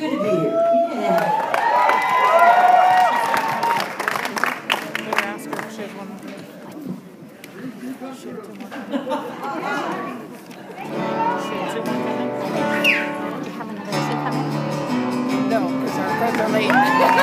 good to be here. Yeah. No, because our friends are late.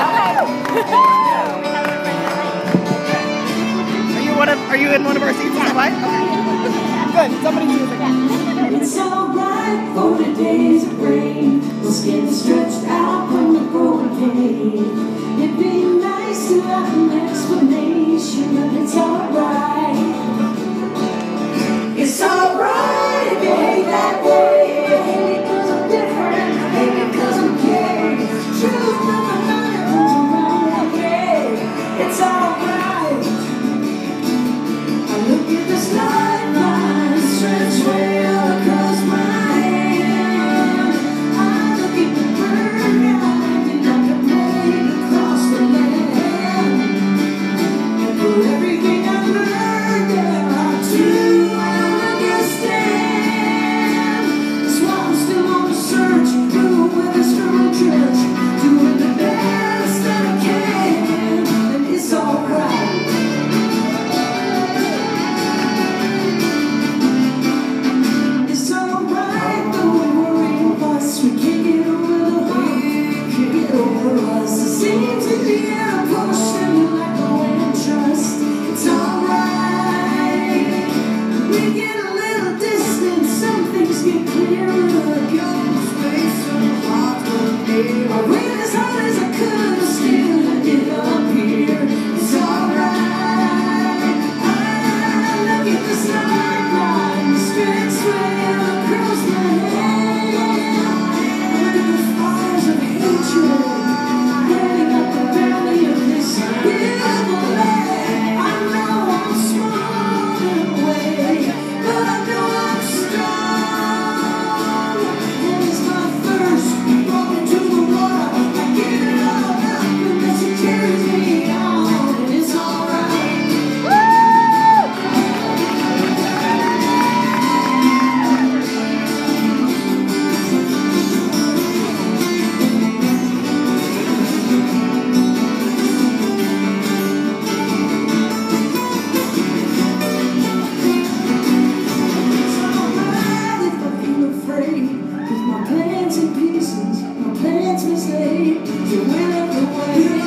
Are you in one of our seats? Is that why? Okay. Good. Somebody use it. It's alright for the days of rain. The skin stretched out from the growing pain. It'd be nice to have an explanation, but it's alright. It's alright if you hate that way. Maybe because I'm different, maybe because I'm gay. Truth never comes around again. It's alright. I look at this lifeline stretched way all across my hand. I look at the bird now, acting like a plane across the land. And for everything I've learned, there are two I don't understand. That's why I'm still on the search, room with a strong church, doing the best that I can, and it's alright. We can't get over the hump, can't get over us. The seams in the air push them like a wind trust. It's alright. We get a little distance, some things get clearer. Go space and heart will be. I went as hard as I could, still ended up here. It's alright. I look at this lifeline, stretched way across my head. Burning up the belly of this beautiful land. I know I'm small in a way, but I know I'm strong. And it's my thirst, falling to the water. I give it all up, and then she carries me on, and it's alright. My plans in pieces, my plans mislaid. You went up the way.